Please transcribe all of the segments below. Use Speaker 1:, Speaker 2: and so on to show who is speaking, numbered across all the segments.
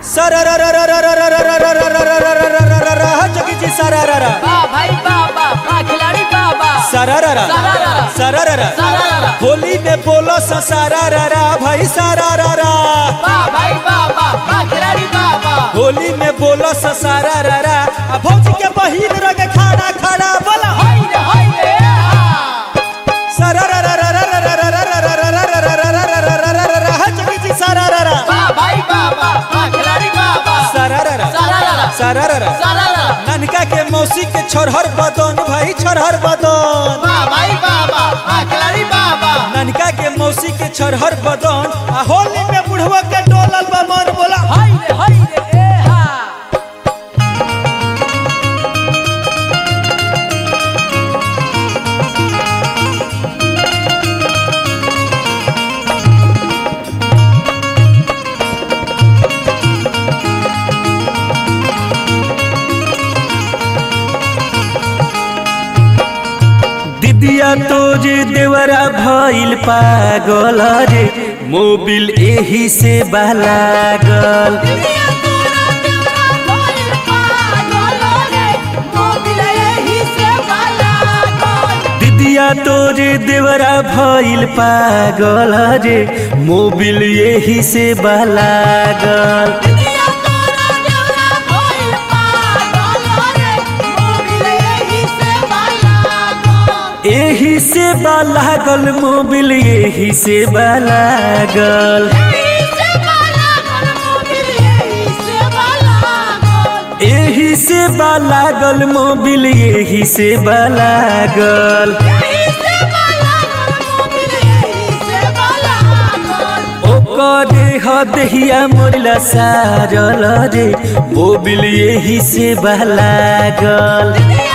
Speaker 1: जगी जी सरारा
Speaker 2: भाई बाबा खिलाड़ी बाबा
Speaker 1: सरारा होली में बोलो सरारा भाई सरारा
Speaker 2: भाई बाबा खिलाड़ी बाबा
Speaker 1: होली में बोलो सरारा भौजी के बहिन रंग खाना खाना बोला जगी जी सरारा
Speaker 2: भाई बाबा खिलाड़ी बाबा
Speaker 1: सरारा ननका के मौसी के छोरहर बदन भाई छोरहर बदन
Speaker 2: भाई बाबा खिलाड़ी बाबा
Speaker 1: ननका के मौसी के छोरहर बदन होली में बुढ़वा के डोलल बा मन बोला
Speaker 2: हाय रे ए हा
Speaker 1: दिदिया तोरे देवरा भइल पागल रे मोबिल एही से बलागल दिदिया तोरे देवरा भइल पागल रे मोबिल एही से बलागल एही से बालागल मोबिल एही से बालागल एही से बालागल मोबिल एही से बालागल ओकरे हदहिया मोरला सारल रे मोबिल एही से बालागल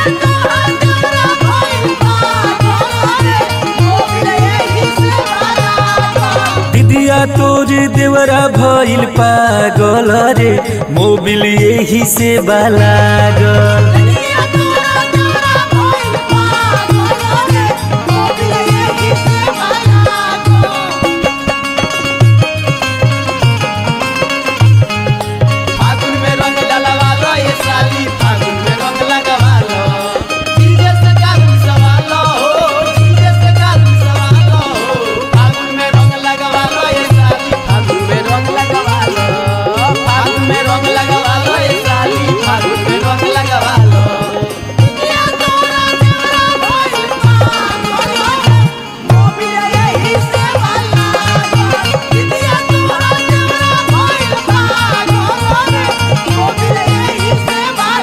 Speaker 1: दिदिया तोरे देवरा भइल पागल रे मोबिल एही से बालागल